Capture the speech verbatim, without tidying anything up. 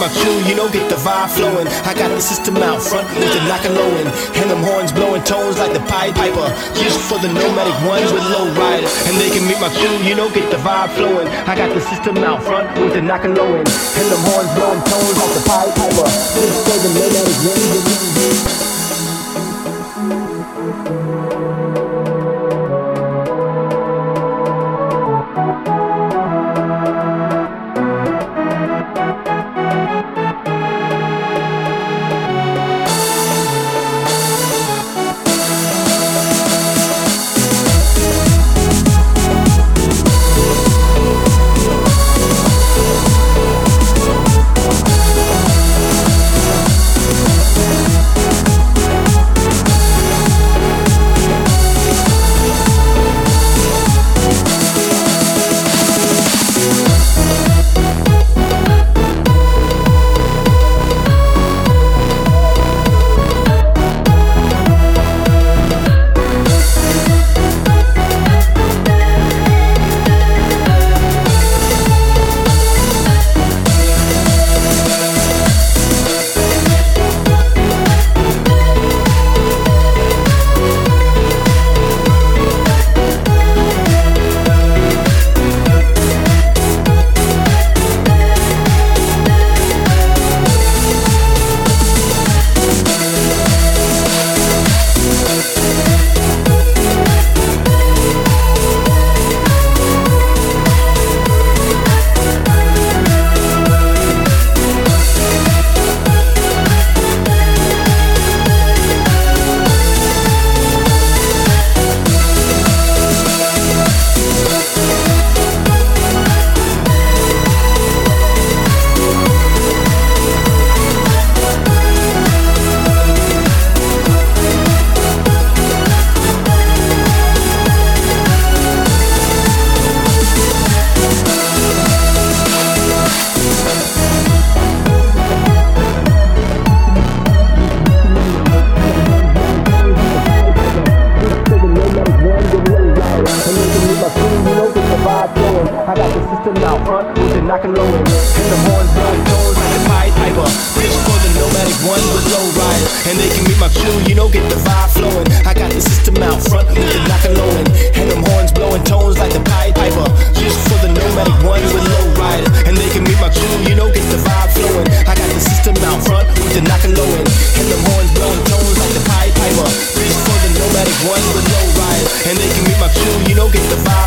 my crew, you know, get the vibe flowing. I got the system out front with the knock and low in, and them horns blowing tones like the Pied Piper, just for the nomadic ones with low riders. And they can meet my crew, you know, get the vibe flowing. I got the system out front with the knock and low in, and them horns blowing tones like the Pied Piper, just for the nomadic ones with low riders. I got the system out front with the knock and low in, and the horns blowing tones like the Pied Piper, just for the nomadic ones with low riders. And they can meet my crew, you know, get the vibe flowing. I got the system out front with the knock and low in, and them horns blowing tones like the Pied Piper, just for the nomadic ones with low riders. And they can meet my crew, you know, get the vibe flowing. I got the system out front with the knock and low in, and them horns blowing tones like the Pied Piper, just for the nomadic ones with low riders. And they can meet my crew, you know, get the vibe